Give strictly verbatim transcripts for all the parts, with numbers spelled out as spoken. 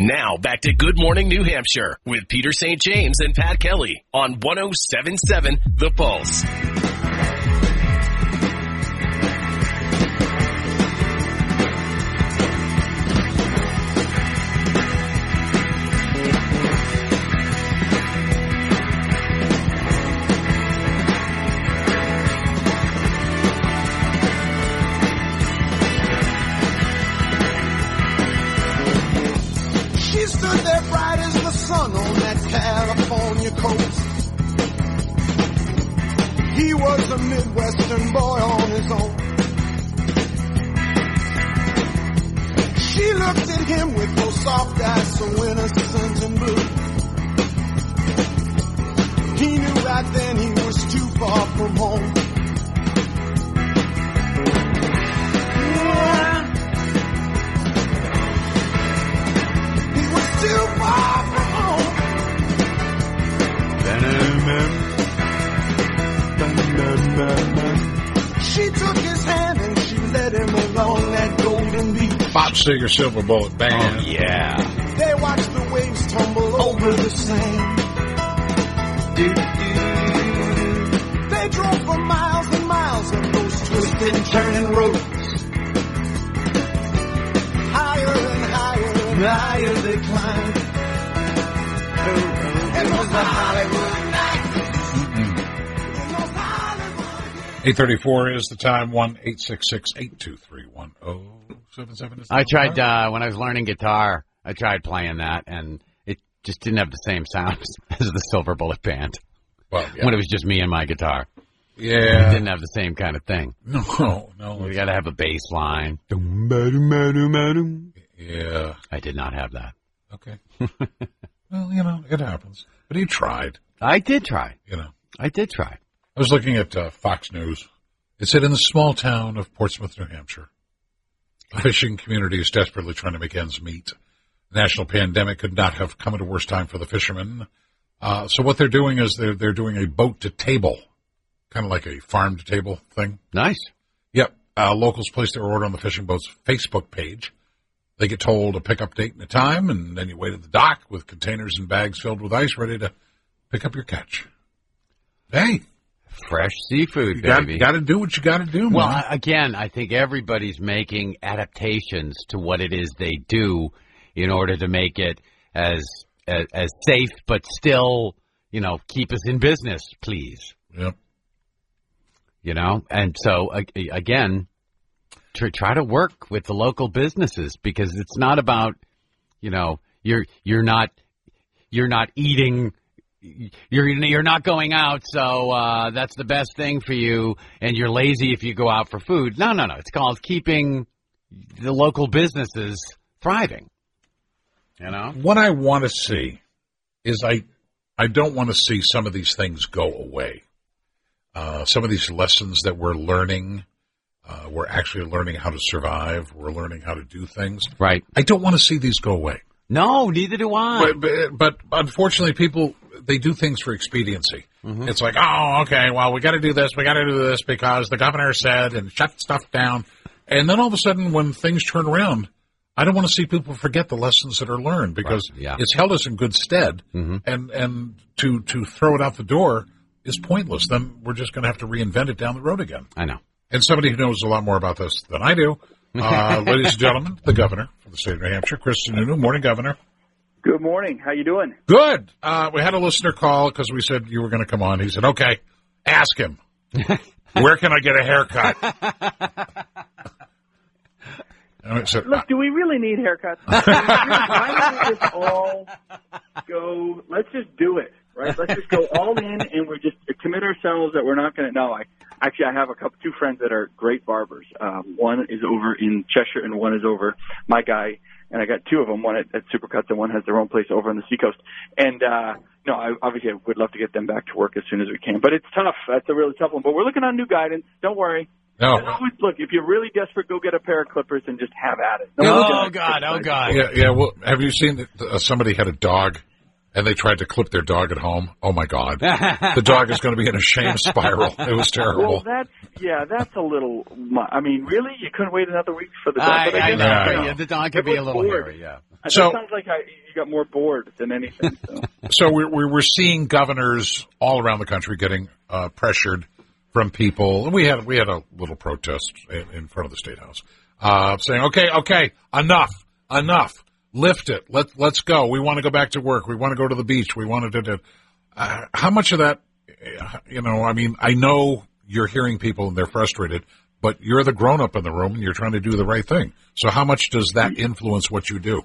Now, back to Good Morning New Hampshire with Peter Saint James and Pat Kelly on one oh seven point seven The Pulse. On that California coast, he was a Midwestern boy on his own. She looked at him with those soft eyes so innocent and blue. He knew right then he was too far from home. Yeah. He was too far from she took his hand and she led him along that golden beach. Bob Seger Silver Bullet Band. Oh, yeah. They watched the waves tumble over the sand. They drove for miles and miles on those twisted and turning roads. Higher and higher and higher they climbed. It was the Hollywood night. eight thirty-four is the time. one eight six six, eight two three, one oh seven seven. I tried, uh, when I was learning guitar, I tried playing that, and it just didn't have the same sound as the Silver Bullet Band. Well, yeah. When it was just me and my guitar. Yeah. It didn't have the same kind of thing. No, no. You got to have a bass line. Yeah. I did not have that. Okay. Well, you know, it happens. But he tried. I did try. You know. I did try. I was looking at uh, Fox News. It said in the small town of Portsmouth, New Hampshire, the fishing community is desperately trying to make ends meet. The national pandemic could not have come at a worse time for the fishermen. Uh, so what they're doing is they're they're doing a boat to table, kind of like a farm to table thing. Nice. Yep. Uh, locals place their order on the fishing boat's Facebook page. They get told a pickup date and a time, and then you wait at the dock with containers and bags filled with ice, ready to pick up your catch. Hey. Fresh seafood, you got, baby. You got to do what you got to do, man. Well, I, again, I think everybody's making adaptations to what it is they do in order to make it as as, as safe, but still, you know, keep us in business, please. Yep. You know, and so again, try, try to work with the local businesses, because it's not about, you know, you're you're not you're not eating. You're you're not going out, so uh, that's the best thing for you, and you're lazy if you go out for food. No, no, no. It's called keeping the local businesses thriving. You know? What I want to see is I I don't want to see some of these things go away. Uh, some of these lessons that we're learning, uh, we're actually learning how to survive. We're learning how to do things. Right. I don't want to see these go away. No, neither do I. But, but, but unfortunately, people, they do things for expediency. Mm-hmm. It's like, oh, okay, well, we got to do this, we got to do this because the governor said, and shut stuff down. And then all of a sudden, when things turn around, I don't want to see people forget the lessons that are learned, because right. yeah. it's held us in good stead. Mm-hmm. And, and to, to throw it out the door is pointless. Then we're just going to have to reinvent it down the road again. I know. And somebody who knows a lot more about this than I do, uh, ladies and gentlemen, the governor of the state of New Hampshire, Chris Sununu. Morning, Governor. Good morning. How you doing? Good. Uh, we had a listener call because we said you were going to come on. He said, okay, ask him. Where can I get a haircut? And I said, Look, do we really need haircuts? Why don't we just all go, let's just do it, right? Let's just go all in and we just commit ourselves that we're not going to, no, I, actually I have a couple, two friends that are great barbers. Um, one is over in Cheshire and one is over, my guy, and I got two of them, one at, at Supercuts and one has their own place over on the Seacoast. And, uh, no, I obviously I would love to get them back to work as soon as we can, but it's tough. That's a really tough one, but we're looking on new guidance. Don't worry. No. Always, look, if you're really desperate, go get a pair of clippers and just have at it. Oh, God, oh, God. Yeah, yeah. Well, have you seen that uh, somebody had a dog and they tried to clip their dog at home? Oh, my God. The dog is going to be in a shame spiral. It was terrible. Well, that's, yeah, that's a little, I mean, really? You couldn't wait another week for the dog? I, I know. Yeah, I know. Yeah, the dog could be a little hairy, yeah. So it sounds like I, you got more bored than anything. So, so we're, we're we're seeing governors all around the country getting uh, pressured from people. And we had we had a little protest in, in front of the State House uh, saying, "Okay, okay, enough, enough, lift it. Let let's go. We want to go back to work. We want to go to the beach. We want to do." Uh, how much of that, you know? I mean, I know you're hearing people and they're frustrated, but you're the grown up in the room and you're trying to do the right thing. So how much does that influence what you do?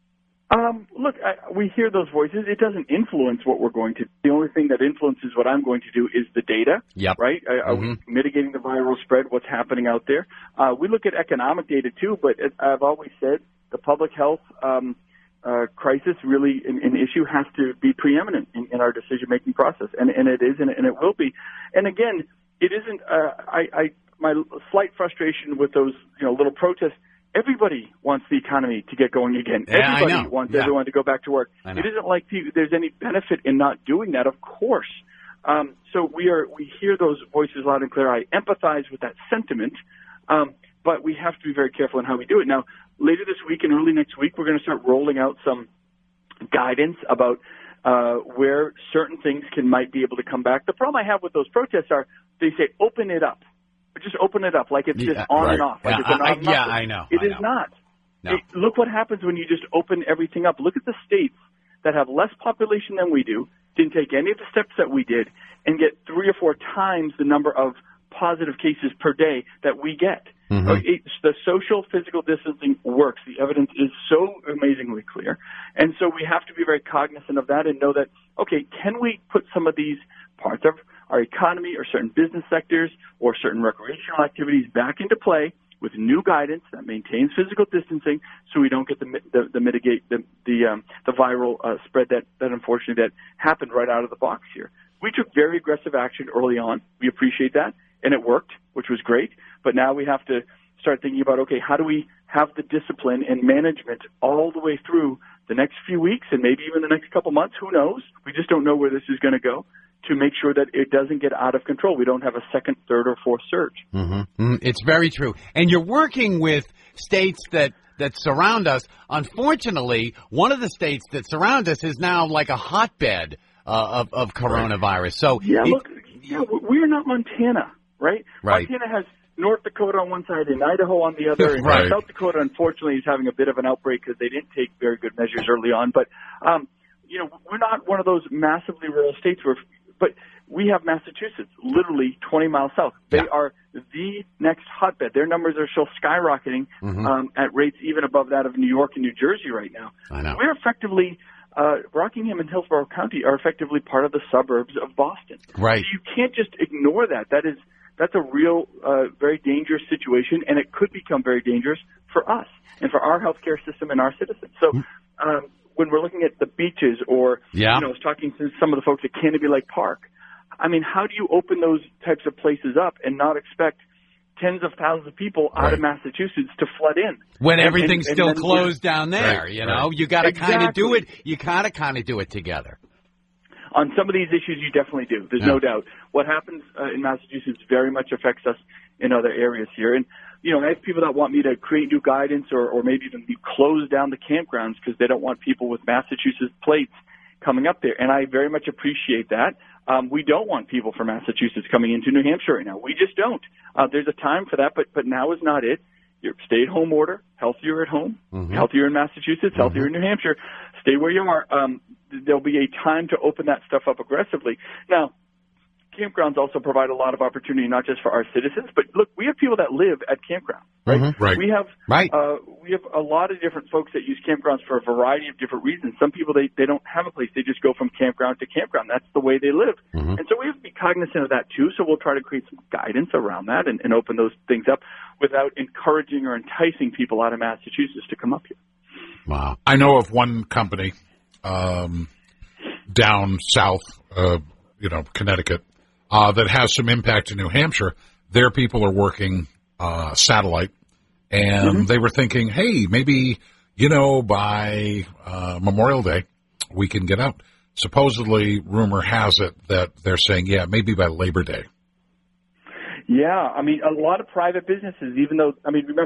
Um, look, I, we hear those voices. It doesn't influence what we're going to do. The only thing that influences what I'm going to do is the data, yep. right? Are, mm-hmm. are we mitigating the viral spread, what's happening out there? Uh, we look at economic data, too, but as I've always said, the public health um, uh, crisis, really an, an issue, has to be preeminent in, in our decision-making process, and, and it is, and, and it will be. And again, it isn't uh, – I, I my slight frustration with those, you know, little protests. Everybody wants the economy to get going again. Yeah, Everybody I know. wants yeah. everyone to go back to work. It isn't like there's any benefit in not doing that, of course. Um, so we are we hear those voices loud and clear. I empathize with that sentiment, um, but we have to be very careful in how we do it. Now, later this week and early next week, we're going to start rolling out some guidance about uh, where certain things can might be able to come back. The problem I have with those protests are they say open it up. Just open it up like it's just yeah, on right. and off. Like yeah, it's an I, on I, yeah, I know. It I is know. not. No. It, look what happens when you just open everything up. Look at the states that have less population than we do, didn't take any of the steps that we did, and get three or four times the number of positive cases per day that we get. Mm-hmm. It, the social physical distancing works. The evidence is so amazingly clear. And so we have to be very cognizant of that and know that, okay, can we put some of these parts of our economy or certain business sectors or certain recreational activities back into play with new guidance that maintains physical distancing so we don't get the the, the mitigate the the, um, the viral uh, spread that, that unfortunately that happened right out of the box here. We took very aggressive action early on. We appreciate that, and it worked, which was great. But now we have to start thinking about, okay, how do we have the discipline and management all the way through the next few weeks and maybe even the next couple months? Who knows? We just don't know where this is going to go, to make sure that it doesn't get out of control. We don't have a second, third, or fourth surge. Mm-hmm. Mm-hmm. It's very true. And you're working with states that, that surround us. Unfortunately, one of the states that surround us is now like a hotbed uh, of, of coronavirus. So yeah, it, look, yeah, we're not Montana, right? Right. Montana has North Dakota on one side and Idaho on the other. And Right. South Dakota, unfortunately, is having a bit of an outbreak because they didn't take very good measures early on. But, um, you know, we're not one of those massively rural states where – but we have Massachusetts, literally twenty miles south. They Yeah. are the next hotbed. Their numbers are still skyrocketing Mm-hmm. um, at rates even above that of New York and New Jersey right now. I know. We're effectively uh, Rockingham and Hillsborough County are effectively part of the suburbs of Boston. Right. So you can't just ignore that. That is that's a real, uh, very dangerous situation, and it could become very dangerous for us and for our healthcare system and our citizens. So. Um, when we're looking at the beaches or, Yeah. you know, I was talking to some of the folks at Canopy Lake Park. I mean, how do you open those types of places up and not expect tens of thousands of people out of Right. Massachusetts to flood in? when And- everything's and- still and then- closed down there, Right, you know, right. you got to kind of do it. Exactly. You got to kind of do it together. On some of these issues, you definitely do. There's Yeah. no doubt. What happens uh, in Massachusetts very much affects us in other areas here. And, you know, I have people that want me to create new guidance or, or maybe even close down the campgrounds because they don't want people with Massachusetts plates coming up there. And I very much appreciate that. Um, we don't want people from Massachusetts coming into New Hampshire right now. We just don't. Uh, there's a time for that, but, but now is not it. Your stay-at-home order, healthier at home, Mm-hmm. healthier in Massachusetts, healthier in New Hampshire. Stay where you are. Um, there'll be a time to open that stuff up aggressively. Now, campgrounds also provide a lot of opportunity, not just for our citizens, but look, we have people that live at campgrounds, right? Mhm. Right. We have Right. uh, we have a lot of different folks that use campgrounds for a variety of different reasons. Some people they they don't have a place; they just go from campground to campground. That's the way they live, Mhm. and so we have to be cognizant of that too. So we'll try to create some guidance around that and, and open those things up without encouraging or enticing people out of Massachusetts to come up here. Wow. I know of one company um, down south, uh, you know, Connecticut, uh, that has some impact in New Hampshire. Their people are working uh, satellite, and Mm-hmm. they were thinking, hey, maybe, you know, by uh, Memorial Day, we can get out. Supposedly, rumor has it that they're saying, yeah, maybe by Labor Day. Yeah, I mean, a lot of private businesses, even though, I mean, remember,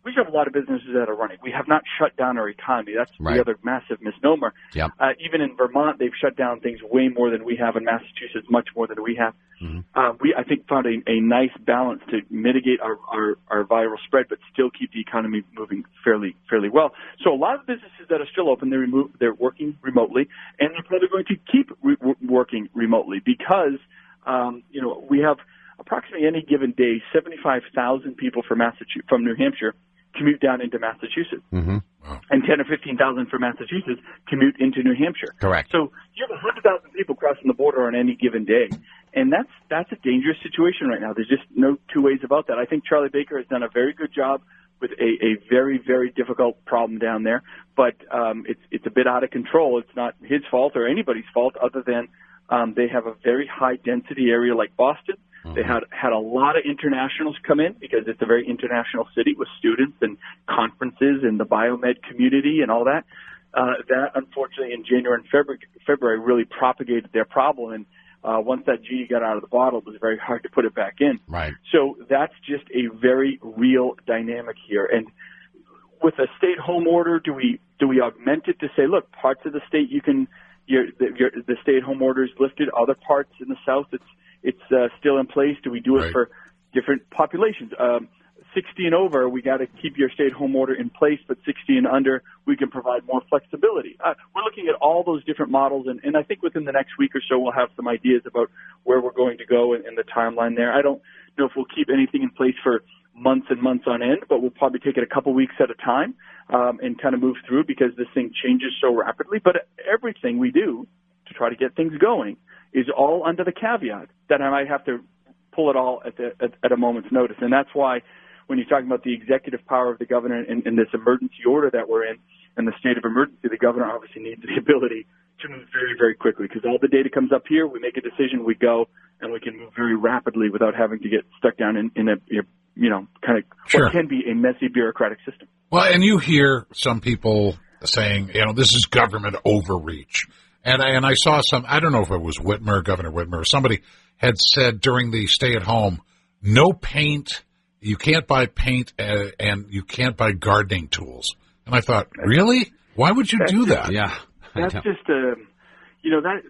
we have a lot of businesses that are running. We have not shut down our economy. That's Right. the other massive misnomer. Yep. Uh, even in Vermont, they've shut down things way more than we have. In Massachusetts, much more than we have. Mm-hmm. Uh, we, I think, found a, a nice balance to mitigate our, our, our viral spread, but still keep the economy moving fairly fairly well. So a lot of businesses that are still open, they're, remo- they're working remotely, and they're probably going to keep re- working remotely because, um, you know, we have approximately any given day, seventy-five thousand people from Massachusetts, from New Hampshire commute down into Massachusetts. Mm-hmm. And ten or fifteen thousand from Massachusetts commute into New Hampshire. Correct. So you have one hundred thousand people crossing the border on any given day. And that's that's a dangerous situation right now. There's just no two ways about that. I think Charlie Baker has done a very good job with a, a very, very difficult problem down there. But um, it's it's a bit out of control. It's not his fault or anybody's fault other than um, they have a very high-density area like Boston. Mm-hmm. They had had a lot of internationals come in because it's a very international city with students and conferences and the biomed community and all that. Uh, that, unfortunately, in January and February, February really propagated their problem. And uh, once that genie got out of the bottle, it was very hard to put it back in. Right. So that's just a very real dynamic here. And with a stay-at-home order, do we do we augment it to say, look, parts of the state you can, your, the, your, the stay-at-home order is lifted, other parts in the South it's it's uh, still in place? Do we do it Right. for different populations? Um, sixty and over, we got to keep your stay-at-home order in place, but sixty and under, we can provide more flexibility. Uh, we're looking at all those different models, and, and I think within the next week or so, we'll have some ideas about where we're going to go and, and the timeline there. I don't know if we'll keep anything in place for months and months on end, but we'll probably take it a couple weeks at a time um, and kind of move through because this thing changes so rapidly. But everything we do to try to get things going is all under the caveat that I might have to pull it all at, the, at, at a moment's notice. And that's why when you're talking about the executive power of the governor and, and this emergency order that we're in and the state of emergency, the governor obviously needs the ability to move very, very quickly because all the data comes up here, we make a decision, we go, and we can move very rapidly without having to get stuck down in, in a, you know, kind of Sure. what can be a messy bureaucratic system. Well, and you hear some people saying, you know, this is government overreach. And I, and I saw some, I don't know if it was Whitmer, Governor Whitmer, or somebody had said during the stay-at-home, no paint, you can't buy paint, uh, and you can't buy gardening tools. And I thought, really? Why would you do that? Yeah. That's just, uh, you know, that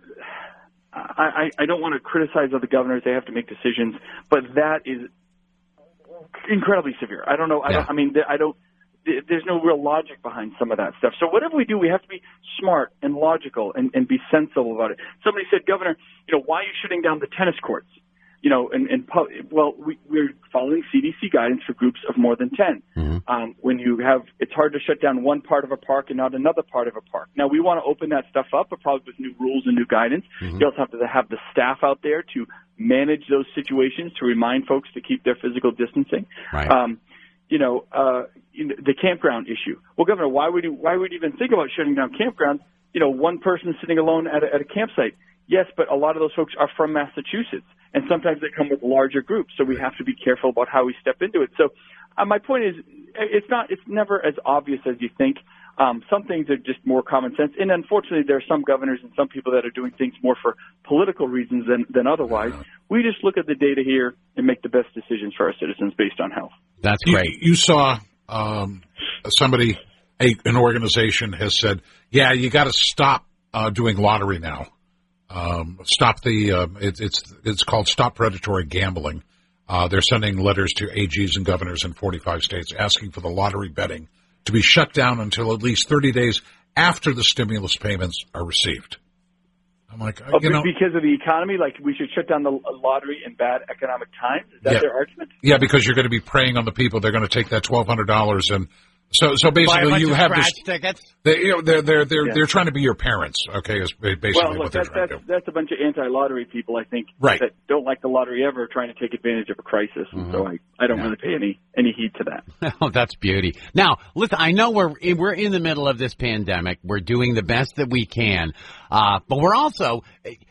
I, I don't want to criticize other governors. They have to make decisions, but that is incredibly severe. I don't know. I, Yeah. don't, I mean, I don't. There's no real logic behind some of that stuff. So whatever we do, we have to be smart and logical and, and be sensible about it. Somebody said, Governor, you know, why are you shutting down the tennis courts? You know, and, and well, we, we're following C D C guidance for groups of more than ten. Mm-hmm. Um, when you have, it's hard to shut down one part of a park and not another part of a park. Now, we want to open that stuff up, but probably with new rules and new guidance. Mm-hmm. You also have to have the staff out there to manage those situations, to remind folks to keep their physical distancing. Right. Um, you know, uh, the campground issue. Well, Governor, why would you, why would you even think about shutting down campgrounds? You know, one person sitting alone at a, at a campsite. Yes, but a lot of those folks are from Massachusetts, and sometimes they come with larger groups, so we have to be careful about how we step into it. So uh, my point is, it's not, it's never as obvious as you think. Um, some things are just more common sense, and unfortunately, there are some governors and some people that are doing things more for political reasons than, than otherwise. We just look at the data here and make the best decisions for our citizens based on health. That's You, great. you saw um, somebody, a, an organization has said, yeah, you got to stop uh, doing lottery now. Um, stop the, uh, it, it's it's called Stop Predatory Gambling. Uh, they're sending letters to A Gs and governors in forty-five states asking for the lottery betting to be shut down until at least thirty days after the stimulus payments are received. I'm like, Oh, you know, because of the economy, like we should shut down the lottery in bad economic times? Is that Yeah. their argument? yeah, because you're going to be preying on the people. They're going to take that twelve hundred dollars and so so Buy a basically bunch you of have scratch this. tickets. They, you know, they're they're they're Yeah. they're trying to be your parents. Okay, is basically Well, what look, they're that's, trying to that's, do. that's a bunch of anti-lottery people, I think, Right. that don't like the lottery ever, trying to take advantage of a crisis. And so I, I don't Yeah. really pay any, any heed to that. Oh, that's beauty. Now, listen, I know we're we're in the middle of this pandemic. We're doing the best that we can, uh, but we're also,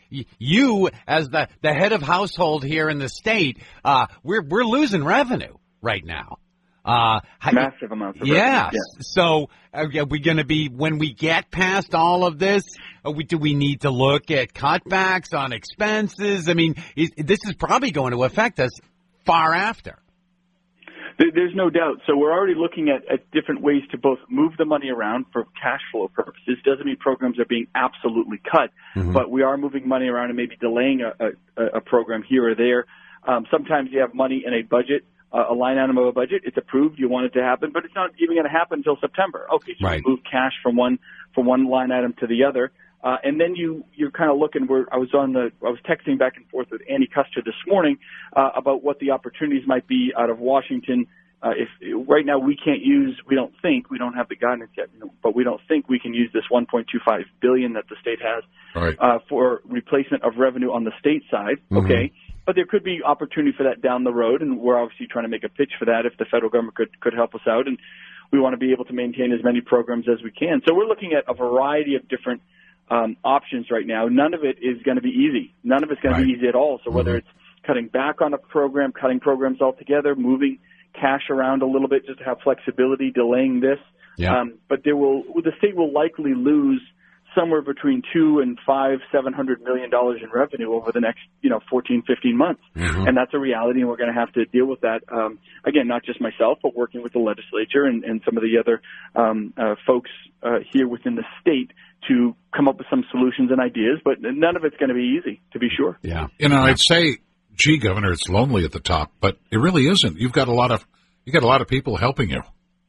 you as the the head of household here in the state, uh, we're we're losing revenue right now. Uh, how- Massive amounts of Yes. revenue. So are we going to be, when we get past all of this, are we, do we need to look at cutbacks on expenses? I mean, is, this is probably going to affect us far after. There's no doubt. So we're already looking at, at different ways to both move the money around for cash flow purposes. Doesn't mean programs are being absolutely cut, mm-hmm. but we are moving money around and maybe delaying a, a, a program here or there. Um, sometimes you have money in a budget, uh, a line item of a budget. It's approved. You want it to happen, but it's not even going to happen until September. Okay, so right. you move cash from one from one line item to the other. Uh, and then you, you're kind of looking where I was on the, I was texting back and forth with Andy Custer this morning, uh, about what the opportunities might be out of Washington. Uh, if right now we can't use, we don't think, we don't have the guidance yet, you know, but we don't think we can use this one point two five billion dollars that the state has, right. uh, for replacement of revenue on the state side. Mm-hmm. Okay. But there could be opportunity for that down the road. And we're obviously trying to make a pitch for that if the federal government could, could help us out. And we want to be able to maintain as many programs as we can. So we're looking at a variety of different Um, options right now. None of it is going to be easy. None of it's going right. to be easy at all. So whether mm-hmm. it's cutting back on a program, cutting programs altogether, moving cash around a little bit just to have flexibility, delaying this. Yeah. Um, but there will, the state will likely lose somewhere between two and five, seven hundred million dollars in revenue over the next, you know, fourteen, fifteen months. Mm-hmm. And that's a reality, and we're going to have to deal with that. Um, again, not just myself, but working with the legislature and, and some of the other um, uh, folks uh, here within the state to come up with some solutions and ideas. But none of it's going to be easy, to be sure. Yeah. You know, I'd say, gee, Governor, it's lonely at the top, but it really isn't. You've got a lot of you got a lot of people helping you.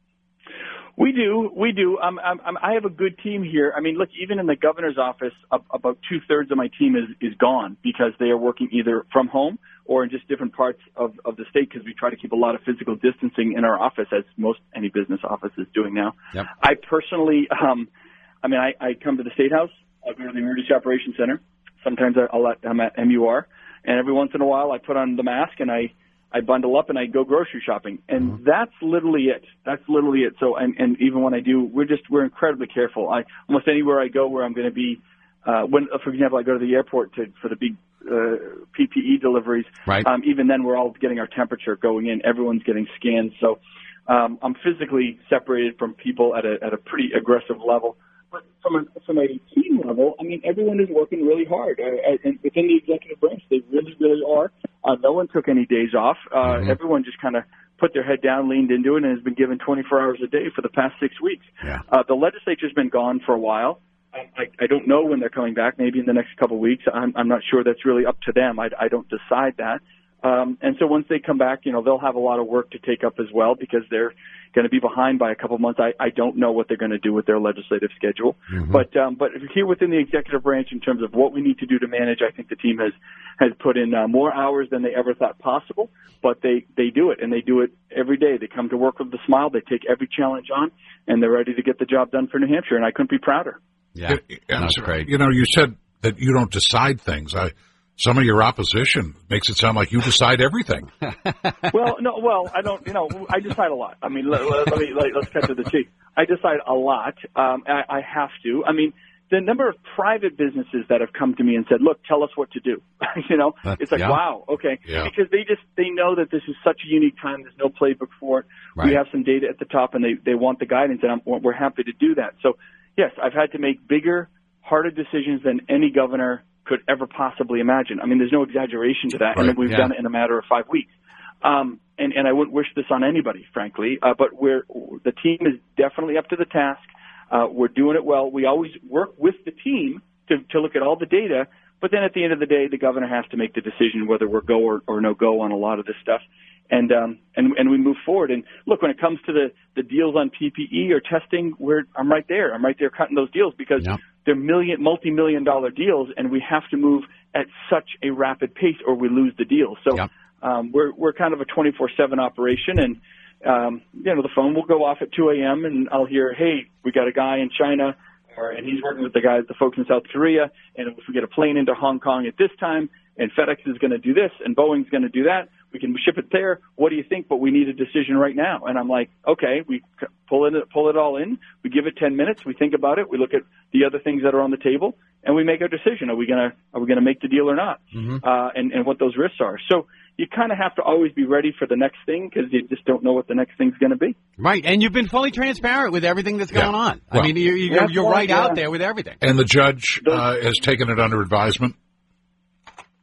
We do, we do. Um, I'm, I'm, I have a good team here. I mean, look, even in the governor's office, about two thirds of my team is, is gone because they are working either from home or in just different parts of, of the state because we try to keep a lot of physical distancing in our office, as most any business office is doing now. Yep. I personally, um, I mean, I, I come to the State House. I'll go to the Emergency Operations Center. Sometimes I'll, I'm at M U R, and every once in a while I put on the mask and I. I bundle up and I go grocery shopping, and mm-hmm. that's literally it. That's literally it. So, and, and even when I do, we're just we're incredibly careful. I almost anywhere I go where I'm going to be. Uh, when, for example, I go to the airport to for the big uh, P P E deliveries. Right. Um, even then, we're all getting our temperature going in. Everyone's getting scanned. So, um, I'm physically separated from people at a at a pretty aggressive level. But from a from a team level, I mean, everyone is working really hard, uh, and within the executive branch, they really, really are. Uh, no one took any days off. Uh, mm-hmm. Everyone just kind of put their head down, leaned into it, and has been given twenty-four hours a day for the past six weeks. Yeah. Uh, the legislature's been gone for a while. I, I don't know when they're coming back. Maybe in the next couple of weeks. I'm, I'm not sure. That's really up to them. I, I don't decide that. Um, and so once they come back, you know, they'll have a lot of work to take up as well because they're going to be behind by a couple of months. I, I don't know what they're going to do with their legislative schedule. Mm-hmm. But um, but here within the executive branch, in terms of what we need to do to manage, I think the team has, has put in uh, more hours than they ever thought possible. But they, they do it, and they do it every day. They come to work with a smile. They take every challenge on, and they're ready to get the job done for New Hampshire, and I couldn't be prouder. Yeah, that's great. You know, you said that you don't decide things. I Some of your opposition makes it sound like you decide everything. well, no, well, I don't, you know, I decide a lot. I mean, let, let, let me, let, let's cut to the chase. I decide a lot. Um, I, I have to. I mean, the number of private businesses that have come to me and said, look, tell us what to do. you know, That's, it's like, yeah. wow, okay. Yeah. Because they just, they know that this is such a unique time. There's no playbook for it. Right. We have some data at the top, and they, they want the guidance, and I'm, we're happy to do that. So, yes, I've had to make bigger, harder decisions than any governor could ever possibly imagine. I mean, there's no exaggeration to that, right, and we've yeah. done it in a matter of five weeks. Um, and, and I wouldn't wish this on anybody, frankly, uh, but we're, the team is definitely up to the task. Uh, we're doing it well. We always work with the team to, to look at all the data, but then at the end of the day, the governor has to make the decision whether we're go or, or no go on a lot of this stuff. And, um, and, and we move forward. And look, when it comes to the, the deals on P P E or testing, we're, I'm right there. I'm right there cutting those deals because yep. they're million, multi-million dollar deals, and we have to move at such a rapid pace or we lose the deal. So, yep. um, we're, we're kind of a twenty-four seven operation, and, um, you know, the phone will go off at two a.m. and I'll hear, hey, we got a guy in China, or, and he's working with the guys, the folks in South Korea, and if we get a plane into Hong Kong at this time, and FedEx is going to do this, and Boeing's going to do that, we can ship it there. What do you think? But we need a decision right now. And I'm like, okay, we pull it, pull it all in. We give it ten minutes. We think about it. We look at the other things that are on the table, and we make our decision. Are we going to, are we going to make the deal or not? Mm-hmm. Uh, and, and what those risks are. So you kind of have to always be ready for the next thing because you just don't know what the next thing's going to be. Right. And you've been fully transparent with everything that's going yeah. on. Well, I mean, you're, you're, you're right yeah. out there with everything. And the judge uh, has taken it under advisement?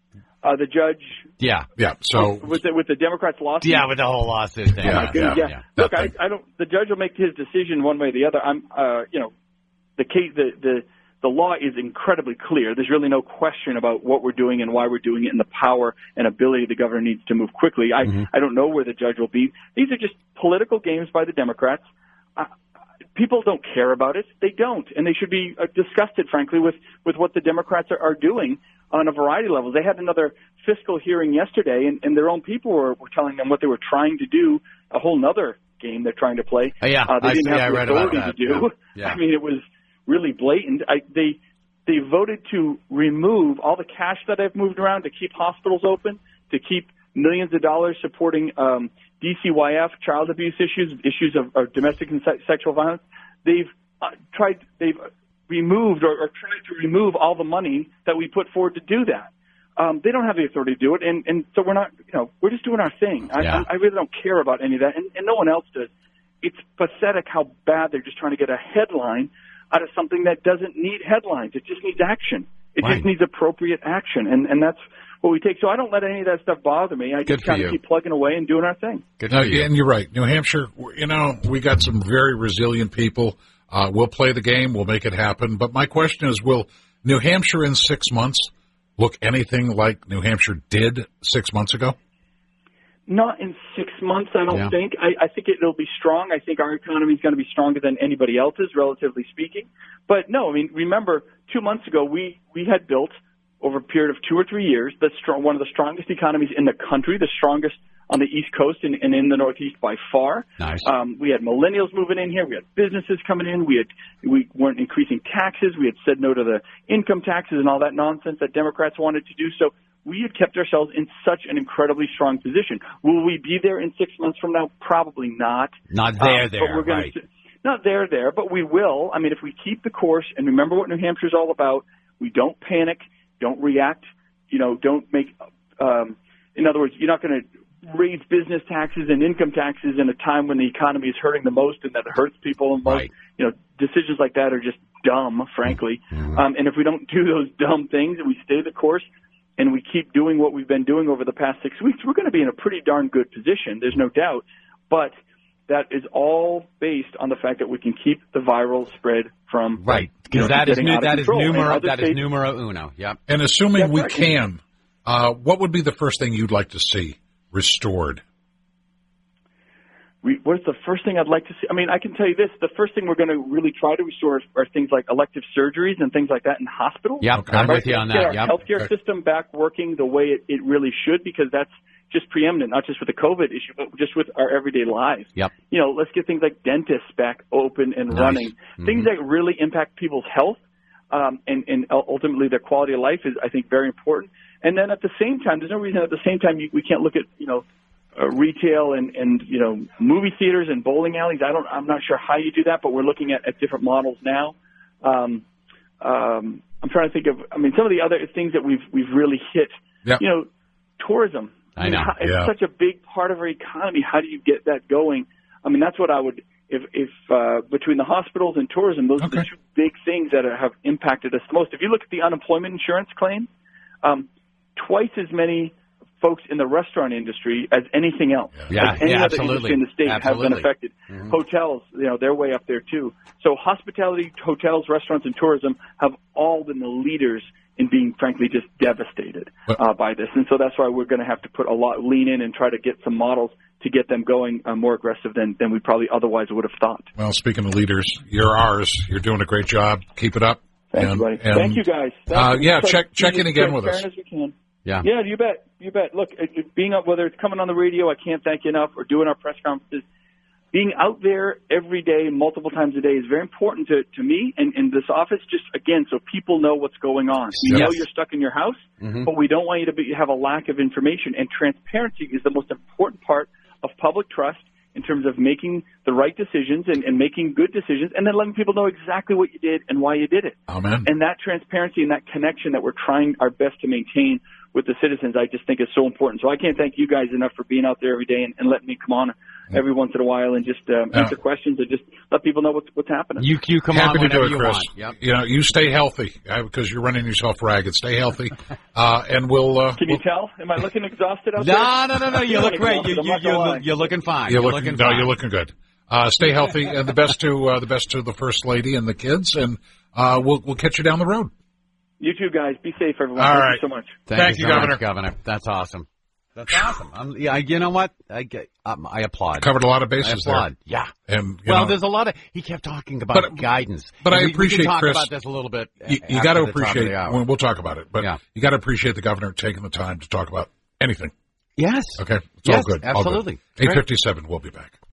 Uh, the judge. Yeah. Yeah. So with the, with the Democrats' lawsuit. Yeah, with the whole lawsuit thing. Oh my Yeah, goodness, yeah, yeah. yeah. Look, I, I don't. The judge will make his decision one way or the other. I'm, uh, you know, the case, the the the law is incredibly clear. There's really no question about what we're doing and why we're doing it, and the power and ability the governor needs to move quickly. I Mm-hmm. I don't know where the judge will be. These are just political games by the Democrats. Uh, people don't care about it. They don't, and they should be uh, disgusted, frankly, with with what the Democrats are, are doing on a variety of levels. They had another fiscal hearing yesterday, and, and their own people were, were telling them what they were trying to do, a whole nother game they're trying to play. Oh, yeah, uh, they I didn't see, have I the read about authority that. to do. Yeah. Yeah. I mean, it was really blatant. I, they they voted to remove all the cash that I've moved around to keep hospitals open, to keep millions of dollars supporting um, D C Y F, child abuse issues, issues of, of domestic and se- sexual violence. They've uh, tried, they've removed or, or tried to remove all the money that we put forward to do that. Um, they don't have the authority to do it, and, and so we're not, you know, we're just doing our thing. I, Yeah. I, I really don't care about any of that, and, and no one else does. It's pathetic how bad they're just trying to get a headline out of something that doesn't need headlines. It just needs action. It Right. just needs appropriate action, and, and that's what we take. So I don't let any of that stuff bother me. I Good just for kind you. of keep plugging away and doing our thing. Good No, for you. and you're right. New Hampshire, you know, we got some very resilient people. Uh, we'll play the game. We'll make it happen. But my question is, will New Hampshire in six months look anything like New Hampshire did six months ago? Not in six months, I don't Yeah. think. I, I think it'll be strong. I think our economy is going to be stronger than anybody else's, relatively speaking. But no, I mean, remember, two months ago, we, we had built, over a period of two or three years, the strong, one of the strongest economies in the country, the strongest on the East Coast and, and in the Northeast by far. Nice. Um, we had millennials moving in here. We had businesses coming in. We had we weren't increasing taxes. We had said no to the income taxes and all that nonsense that Democrats wanted to do. So we had kept ourselves in such an incredibly strong position. Will we be there in six months from now? Probably not. Not there, Um, there, but we're gonna, right. Not there, there, but we will. I mean, if we keep the course and remember what New Hampshire's all about, we don't panic, don't react, you know, don't make, um, in other words, you're not going to raise business taxes and income taxes in a time when the economy is hurting the most and that hurts people the most. Right. You know, decisions like that are just dumb, frankly. Mm-hmm. Um, and if we don't do those dumb things and we stay the course and we keep doing what we've been doing over the past six weeks, we're going to be in a pretty darn good position. There's no doubt. But that is all based on the fact that we can keep the viral spread from Right, you know, because that is getting nu- out of that is control. And numero other that is states- numero uno. Yep. And assuming Yeah, we right. can, uh, what would be the first thing you'd like to see restored? We, what's the first thing I'd like to see? I mean, I can tell you this. The first thing we're going to really try to restore are things like elective surgeries and things like that in hospitals. Yep, Okay. I'm Right? with you on Get that. our Yep. healthcare Okay. system back working the way it, it really should, because that's just preeminent, not just with the COVID issue, but just with our everyday lives. Yep. You know, let's get things like dentists back open and Nice. running. Mm-hmm. Things that really impact people's health um, and, and ultimately their quality of life is, I think, very important. And then at the same time, there's no reason at the same time you, we can't look at, you know, uh, retail and, and, you know, movie theaters and bowling alleys. I don't, I'm not sure how you do that, but we're looking at, at different models now. Um, um, I'm trying to think of, I mean, some of the other things that we've, we've really hit, Yep. you know, tourism. I mean, know. how- it's Yeah. such a big part of our economy. How do you get that going? I mean, that's what I would, if, if uh, between the hospitals and tourism, those are the Okay. two big things that are, have impacted us the most. If you look at the unemployment insurance claim, um, twice as many folks in the restaurant industry as anything else. Yeah, As any yeah, other absolutely. industry in the state have Absolutely. been affected. Mhm. Hotels, you know, they're way up there too. So hospitality, hotels, restaurants, and tourism have all been the leaders in being, frankly, just devastated But- uh, by this. And so that's why we're going to have to put a lot, lean in and try to get some models to get them going uh, more aggressive than, than we probably otherwise would have thought. Well, speaking of leaders, you're ours. You're doing a great job. Keep it up. Thank And- you, buddy. and, Thank you, guys. Thank uh, you. yeah, Try check- to be check in as again with us. transparent as we can. Yeah. Yeah, you bet. You bet. Look, it, it, being up, whether it's coming on the radio, I can't thank you enough, or doing our press conferences, being out there every day, multiple times a day, is very important to, to me and, and this office, just, again, so people know what's going on. We Yes. know you're stuck in your house, Mhm. but we don't want you to be, have a lack of information. And transparency is the most important part of public trust in terms of making the right decisions and, and making good decisions, and then letting people know exactly what you did and why you did it. Amen. And that transparency and that connection that we're trying our best to maintain with the citizens, I just think is so important. So I can't thank you guys enough for being out there every day and, and letting me come on every once in a while and just um, Yeah. answer questions and just let people know what's what's happening. You you come Happy on to do whenever it, you Chris. want. Yep. You know, you stay healthy uh, because you're running yourself ragged. Stay healthy, uh, and we'll. Uh, Can you we'll tell? Am I looking exhausted out there? No, no, no, no. You I'm look not great. You, exhausted, I'm you, not you, gonna lie. look, you're looking fine. You're, You're looking, looking no, fine. you're looking good. Uh, stay healthy, and the best to uh, the best to the first lady and the kids, and uh, we'll we'll catch you down the road. You too, guys. Be safe, everyone. All Thank right. you so much. Thank, Thank you, you, so Governor. much, Governor. That's awesome. That's awesome. I'm, yeah, you know what? I get. Um, I applaud. Covered a lot of I bases applaud. there. Yeah. And you Well, know, there's a lot of. He kept talking about But- guidance, but And I we, appreciate, we can talk Chris, about this a little bit. you, you after got to the top of the appreciate. hour. When we'll talk about it, but Yeah. you got to appreciate the governor taking the time to talk about anything. Yes. Okay, it's Yes, all good. absolutely. Eight fifty-seven. We'll be back.